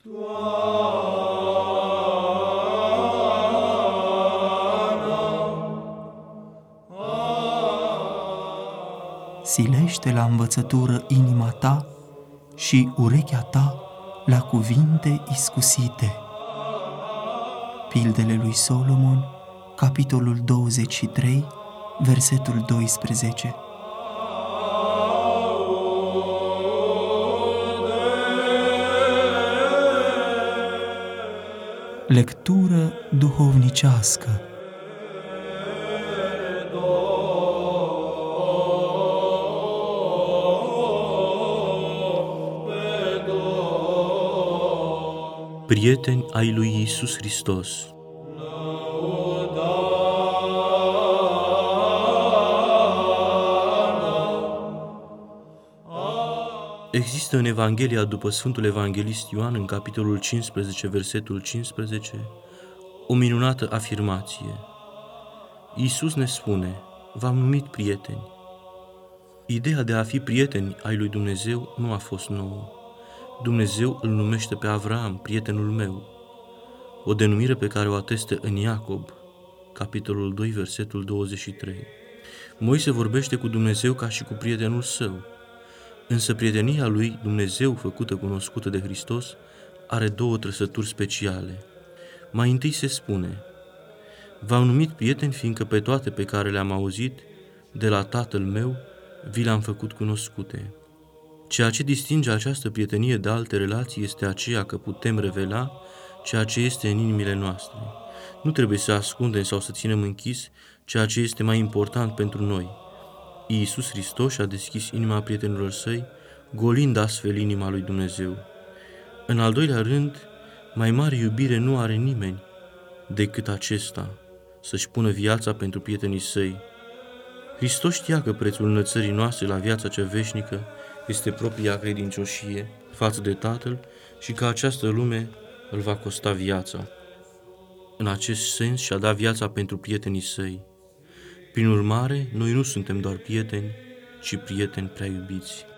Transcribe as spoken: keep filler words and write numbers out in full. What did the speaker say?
Silește la învățătură inima ta și urechea ta la cuvinte iscusite. Pildele lui Solomon, capitolul douăzeci și trei, versetul doisprezece. Lectură duhovnicească. Prieteni ai lui Iisus Hristos. Există în Evanghelia după Sfântul Evanghelist Ioan, în capitolul cincisprezece, versetul cincisprezece, o minunată afirmație. Iisus ne spune: v-am numit prieteni. Ideea de a fi prieteni ai lui Dumnezeu nu a fost nouă. Dumnezeu îl numește pe Avraam prietenul meu, o denumire pe care o atestă în Iacob, capitolul doi, versetul douăzeci și trei. Moise vorbește cu Dumnezeu ca și cu prietenul său, însă prietenia lui Dumnezeu făcută cunoscută de Hristos are două trăsături speciale. Mai întâi se spune: v-am numit prieteni fiindcă pe toate pe care le-am auzit de la Tatăl meu vi le-am făcut cunoscute. Ceea ce distinge această prietenie de alte relații este aceea că putem revela ceea ce este în inimile noastre. Nu trebuie să ascundem sau să ținem închis ceea ce este mai important pentru noi. Iisus Hristos a deschis inima prietenilor săi, golind astfel inima lui Dumnezeu. În al doilea rând, mai mare iubire nu are nimeni decât acesta, să-și pună viața pentru prietenii săi. Hristos știa că prețul înălțării noastre la viața cea veșnică este propria credincioșie față de Tatăl și că această lume îl va costa viața. În acest sens și-a dat viața pentru prietenii săi. Prin urmare, noi nu suntem doar prieteni, ci prieteni prea iubiți.